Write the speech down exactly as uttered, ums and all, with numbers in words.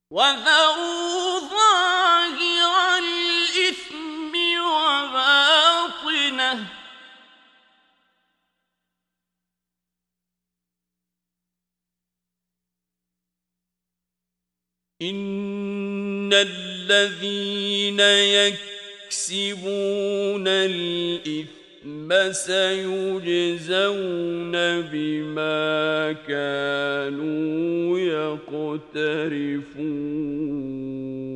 وَذَرُوا ظَاهِرَ الْإِثْمِ وَبَاطِنَهُ ۚ إِنَّ الَّذِينَ يَكْسِبُونَ الْإِثْمَ سَيُجْزَوْنَ بِمَا كَانُوا يَقْتَرِفُونَ